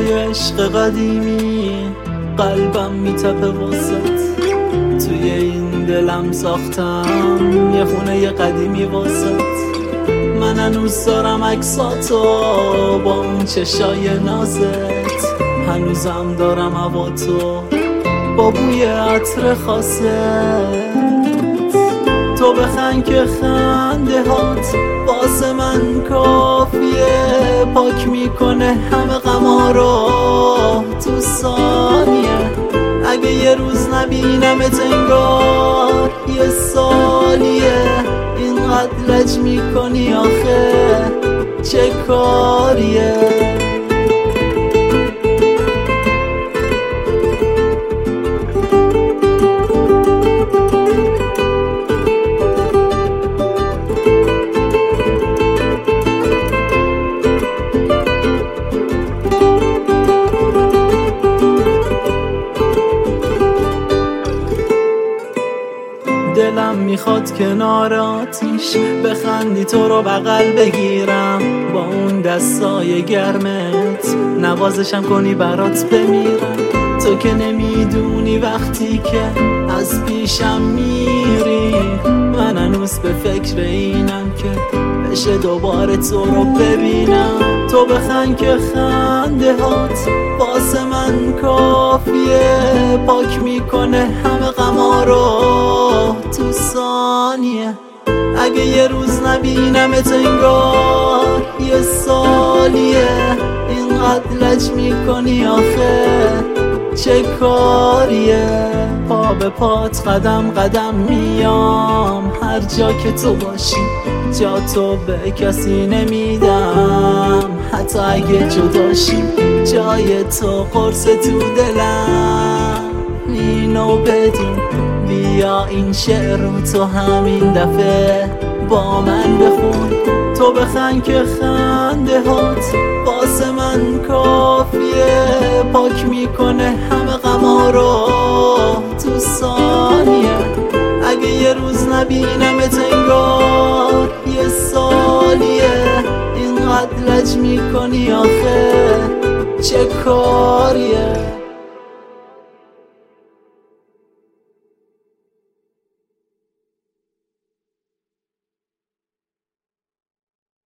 صدای عشق قدیمی قلبم میتپه واسط، توی این دلم ساختم یه خونه قدیمی واسط. من هنوز دارم عکساتو با اون چشای نازت، هنوزم دارم هواتو با بوی عطر خاصت. تو بخند که خنده هات واسه من کافیه، پاک میکنه همه غما رو تو ثانیه. اگه یه روز نبینمت انگار یه سالیه، اینقدر لج میکنی آخه چه کاریه؟ دلم میخواد کنار آتیش بخندی، تو رو بغل بگیرم با اون دستای گرمت، نوازشم کنی برات بمیرم. تو که نمیدونی وقتی که از پیشم میری، من هنوز به فکر اینم که بشه دوباره تو رو ببینم. تو بخند که خنده هات واسه من کافیه، پاک میکنه همه غما رو تو ثانیه. اگه یه روز نبینمت انگار یه سالیه، اینقدر لج میکنی آخه چه کاریه؟ پا به پات قدم قدم میام، هر جا که تو باشی جا تو به کسی نمیدم، حتی اگه جداشی جای تو قرص تو دلم. اینو بدون بیا این شعر رو تو همین دفعه با من بخون. تو بخند که خنده هات واسه من کافیه، پاک میکنه همه غما رو تو ثانیه. اگه یه روز نبینمت انگار یه سالیه، اینقدر لج میکنی آخه چه کاریه؟